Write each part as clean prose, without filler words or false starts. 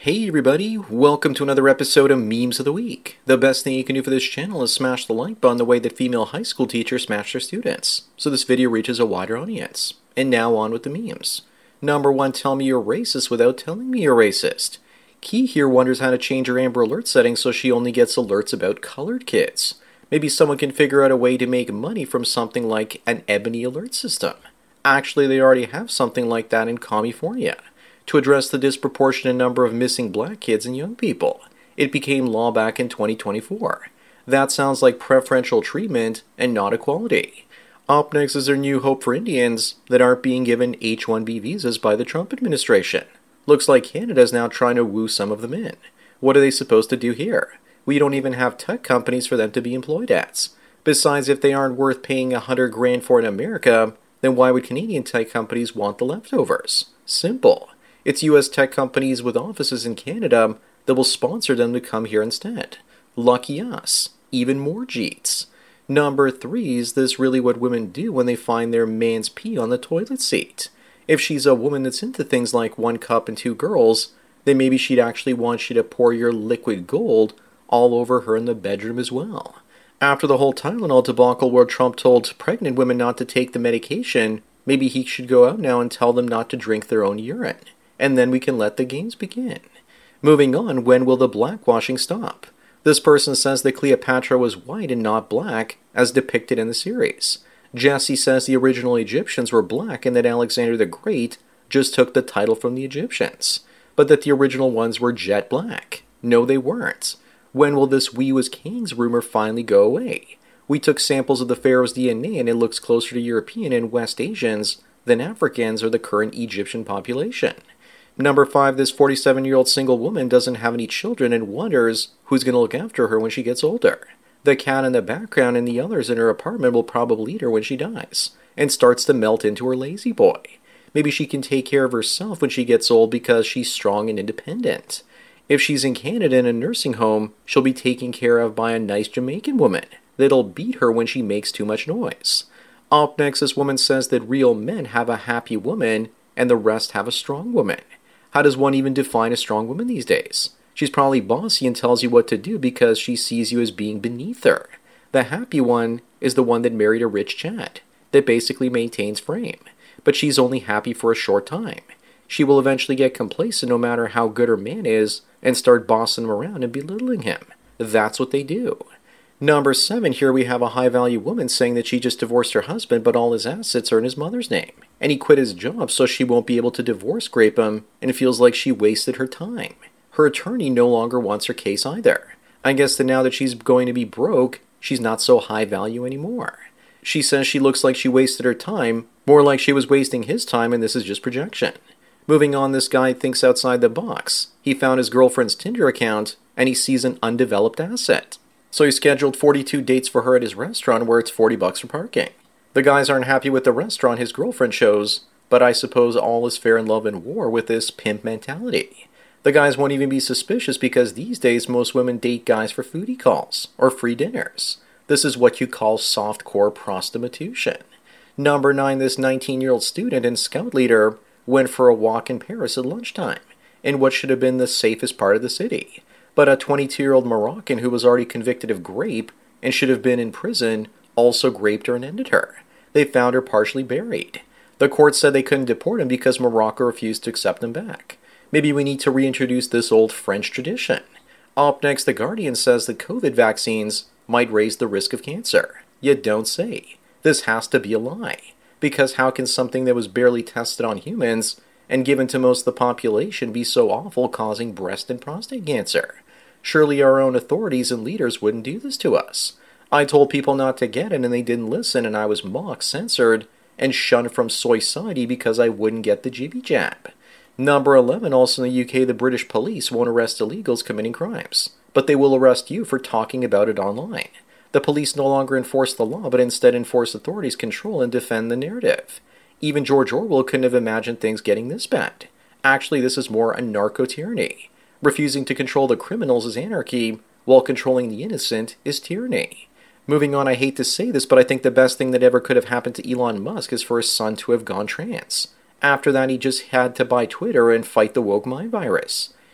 Hey everybody, welcome to another episode of Memes of the Week. The best thing you can do for this channel is smash the like button the way that female high school teachers smash their students, so this video reaches a wider audience. And now on with the memes. Number 1, tell me you're racist without telling me you're racist. Key here wonders how to change her Amber Alert settings so she only gets alerts about colored kids. Maybe someone can figure out a way to make money from something like an ebony alert system. Actually, they already have something like that in California, to address the disproportionate number of missing black kids and young people. It became law back in 2024. That sounds like preferential treatment and not equality. Up next is their new hope for Indians that aren't being given H-1B visas by the Trump administration. Looks like Canada's now trying to woo some of them in. What are they supposed to do here? We don't even have tech companies for them to be employed at. Besides, if they aren't worth paying $100 grand for in America, then why would Canadian tech companies want the leftovers? Simple. It's US tech companies with offices in Canada that will sponsor them to come here instead. Lucky us. Even more Jeets. Number 3, is this really what women do when they find their man's pee on the toilet seat? If she's a woman that's into things like 1 cup and 2 girls, then maybe she'd actually want you to pour your liquid gold all over her in the bedroom as well. After the whole Tylenol debacle where Trump told pregnant women not to take the medication, maybe he should go out now and tell them not to drink their own urine. And then we can let the games begin. Moving on, when will the blackwashing stop? This person says that Cleopatra was white and not black, as depicted in the series. Jesse says the original Egyptians were black and that Alexander the Great just took the title from the Egyptians, but that the original ones were jet black. No, they weren't. When will this "we was kings" rumor finally go away? We took samples of the pharaoh's DNA and it looks closer to European and West Asians than Africans or the current Egyptian population. Number 5, this 47-year-old single woman doesn't have any children and wonders who's going to look after her when she gets older. The cat in the background and the others in her apartment will probably eat her when she dies, and starts to melt into her lazy boy. Maybe she can take care of herself when she gets old because she's strong and independent. If she's in Canada in a nursing home, she'll be taken care of by a nice Jamaican woman that'll beat her when she makes too much noise. Up next, this woman says that real men have a happy woman and the rest have a strong woman. How does one even define a strong woman these days? She's probably bossy and tells you what to do because she sees you as being beneath her. The happy one is the one that married a rich Chad, that basically maintains frame. But she's only happy for a short time. She will eventually get complacent no matter how good her man is and start bossing him around and belittling him. That's what they do. Number 7, here we have a high-value woman saying that she just divorced her husband, but all his assets are in his mother's name. And he quit his job so she won't be able to divorce scrape him, and it feels like she wasted her time. Her attorney no longer wants her case either. I guess that now that she's going to be broke, she's not so high value anymore. She says she looks like she wasted her time, more like she was wasting his time and this is just projection. Moving on, this guy thinks outside the box. He found his girlfriend's Tinder account, and he sees an undeveloped asset. So he scheduled 42 dates for her at his restaurant where it's $40 for parking. The guys aren't happy with the restaurant his girlfriend chose, but I suppose all is fair in love and war with this pimp mentality. The guys won't even be suspicious because these days most women date guys for foodie calls or free dinners. This is what you call softcore prostitution. Number 9, this 19-year-old student and scout leader went for a walk in Paris at lunchtime, in what should have been the safest part of the city. But a 22-year-old Moroccan who was already convicted of rape and should have been in prison also raped her and ended her. They found her partially buried. The court said they couldn't deport him because Morocco refused to accept him back. Maybe we need to reintroduce this old French tradition. Up next, The Guardian says that COVID vaccines might raise the risk of cancer. Yet don't say. This has to be a lie. Because how can something that was barely tested on humans and given to most of the population be so awful, causing breast and prostate cancer? Surely our own authorities and leaders wouldn't do this to us. I told people not to get it and they didn't listen, and I was mocked, censored, and shunned from society because I wouldn't get the jibby jab. Number 11, also in the UK, the British police won't arrest illegals committing crimes, but they will arrest you for talking about it online. The police no longer enforce the law, but instead enforce authorities' control and defend the narrative. Even George Orwell couldn't have imagined things getting this bad. Actually, this is more a narco-tyranny. Refusing to control the criminals is anarchy, while controlling the innocent is tyranny. Moving on, I hate to say this, but I think the best thing that ever could have happened to Elon Musk is for his son to have gone trans. After that, he just had to buy Twitter and fight the woke mind virus.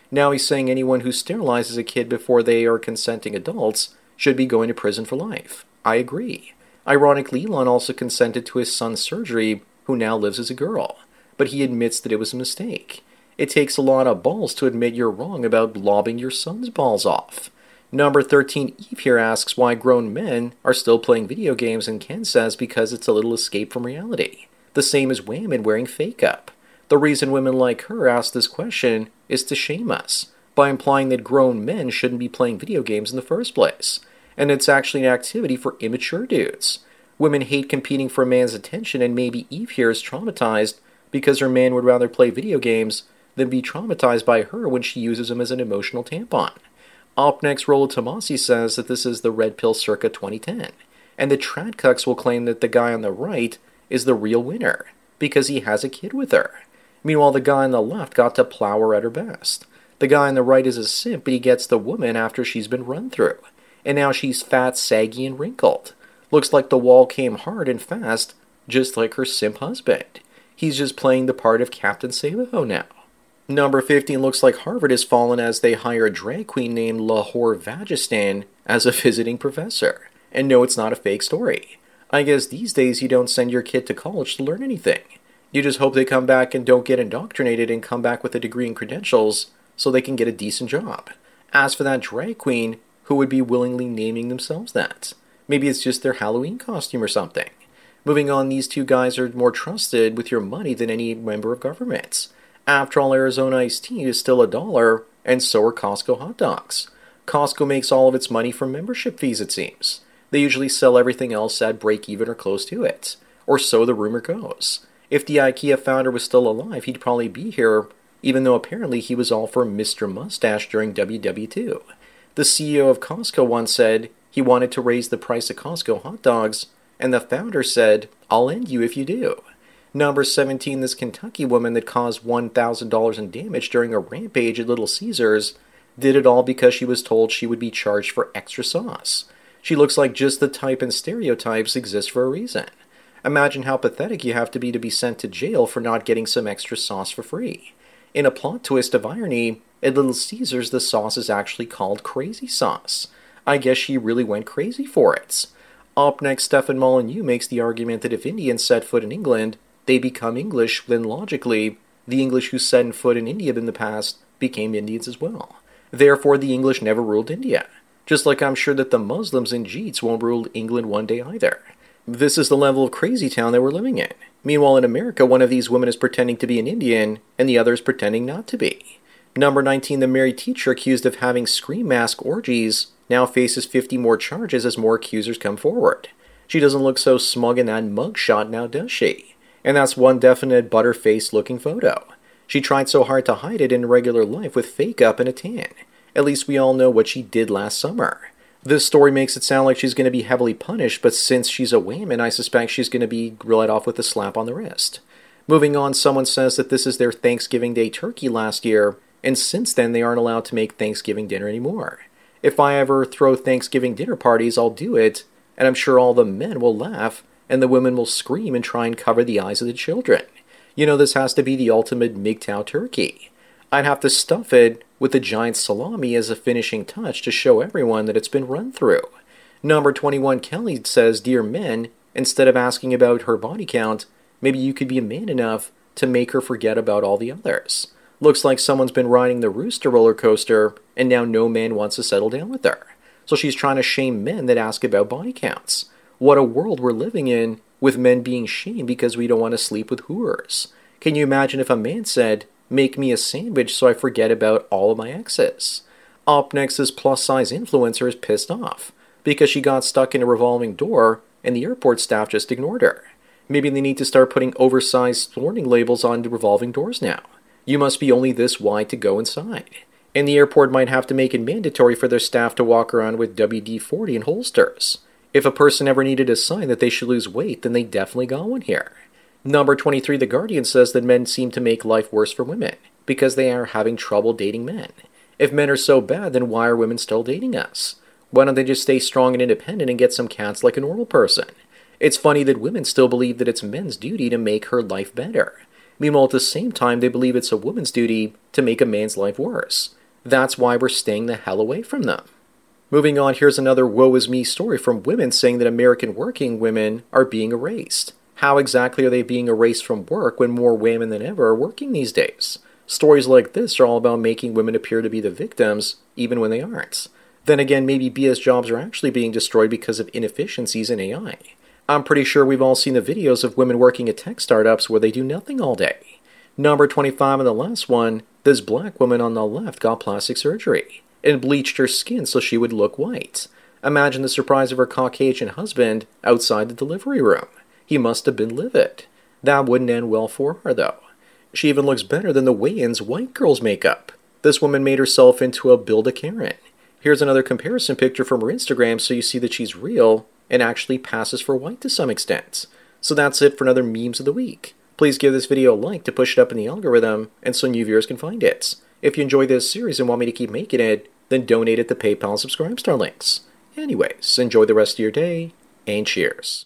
Now he's saying anyone who sterilizes a kid before they are consenting adults should be going to prison for life. I agree. Ironically, Elon also consented to his son's surgery, who now lives as a girl, but he admits that it was a mistake. It takes a lot of balls to admit you're wrong about lobbing your son's balls off. Number 13 Eve here asks why grown men are still playing video games, and Ken says because it's a little escape from reality. The same as women wearing fake-up. The reason women like her ask this question is to shame us, by implying that grown men shouldn't be playing video games in the first place. And it's actually an activity for immature dudes. Women hate competing for a man's attention, and maybe Eve here is traumatized because her man would rather play video games than be traumatized by her when she uses him as an emotional tampon. Up next, Rollo Tomasi says that this is the red pill circa 2010, and the tradcucks will claim that the guy on the right is the real winner, because he has a kid with her. Meanwhile, the guy on the left got to plow her at her best. The guy on the right is a simp, but he gets the woman after she's been run through, and now she's fat, saggy, and wrinkled. Looks like the wall came hard and fast, just like her simp husband. He's just playing the part of Captain Save-A-Ho now. Number 15 looks like Harvard has fallen as they hire a drag queen named Lahore Vagistan as a visiting professor. And no, it's not a fake story. I guess these days you don't send your kid to college to learn anything. You just hope they come back and don't get indoctrinated and come back with a degree and credentials so they can get a decent job. As for that drag queen, who would be willingly naming themselves that? Maybe it's just their Halloween costume or something. Moving on, these two guys are more trusted with your money than any member of government. After all, Arizona iced tea is still $1, and so are Costco hot dogs. Costco makes all of its money from membership fees, it seems. They usually sell everything else at break-even or close to it. Or so the rumor goes. If the IKEA founder was still alive, he'd probably be here, even though apparently he was all for Mr. Mustache during WW2. The CEO of Costco once said he wanted to raise the price of Costco hot dogs, and the founder said, "I'll end you if you do." Number 17, this Kentucky woman that caused $1,000 in damage during a rampage at Little Caesars did it all because she was told she would be charged for extra sauce. She looks like just the type and stereotypes exist for a reason. Imagine how pathetic you have to be sent to jail for not getting some extra sauce for free. In a plot twist of irony, at Little Caesars the sauce is actually called crazy sauce. I guess she really went crazy for it. Up next, Stefan Molyneux makes the argument that if Indians set foot in England, they become English, then logically, the English who set foot in India in the past became Indians as well. Therefore, the English never ruled India. Just like I'm sure that the Muslims and Jeets won't rule England one day either. This is the level of crazy town that we're living in. Meanwhile, in America, one of these women is pretending to be an Indian, and the other is pretending not to be. Number 19, the married teacher accused of having scream mask orgies now faces 50 more charges as more accusers come forward. She doesn't look so smug in that mugshot now, does she? And that's one definite butterface looking photo. She tried so hard to hide it in regular life with fake up and a tan. At least we all know what she did last summer. This story makes it sound like she's going to be heavily punished, but since she's a woman, I suspect she's going to be let off with a slap on the wrist. Moving on, someone says that this is their Thanksgiving Day turkey last year, and since then they aren't allowed to make Thanksgiving dinner anymore. If I ever throw Thanksgiving dinner parties, I'll do it, and I'm sure all the men will laugh, and the women will scream and try and cover the eyes of the children. You know, this has to be the ultimate MGTOW turkey. I'd have to stuff it with a giant salami as a finishing touch to show everyone that it's been run through. Number 21, Kelly says, "Dear men, instead of asking about her body count, maybe you could be a man enough to make her forget about all the others. Looks like someone's been riding the Rooster roller coaster, and now no man wants to settle down with her. So she's trying to shame men that ask about body counts. What a world we're living in, with men being shamed because we don't want to sleep with whores. Can you imagine if a man said, 'Make me a sandwich so I forget about all of my exes'?" Up next, this plus-size influencer is pissed off because she got stuck in a revolving door and the airport staff just ignored her. Maybe they need to start putting oversized warning labels on the revolving doors now. You must be only this wide to go inside. And the airport might have to make it mandatory for their staff to walk around with WD-40 in holsters. If a person ever needed a sign that they should lose weight, then they definitely got one here. Number 23, The Guardian says that men seem to make life worse for women because they are having trouble dating men. If men are so bad, then why are women still dating us? Why don't they just stay strong and independent and get some cats like a normal person? It's funny that women still believe that it's men's duty to make her life better. Meanwhile, at the same time, they believe it's a woman's duty to make a man's life worse. That's why we're staying the hell away from them. Moving on, here's another woe is me story from women saying that American working women are being erased. How exactly are they being erased from work when more women than ever are working these days? Stories like this are all about making women appear to be the victims, even when they aren't. Then again, maybe BS jobs are actually being destroyed because of inefficiencies in AI. I'm pretty sure we've all seen the videos of women working at tech startups where they do nothing all day. Number 25 and the last one, this black woman on the left got plastic surgery and bleached her skin so she would look white. Imagine the surprise of her Caucasian husband outside the delivery room. He must have been livid. That wouldn't end well for her, though. She even looks better than the Wayans white girl's makeup. This woman made herself into a Build-A-Karen. Here's another comparison picture from her Instagram so you see that she's real and actually passes for white to some extent. So that's it for another Memes of the Week. Please give this video a like to push it up in the algorithm and so new viewers can find it. If you enjoy this series and want me to keep making it, then donate at the PayPal and Subscribestar links. Anyways, enjoy the rest of your day, and cheers.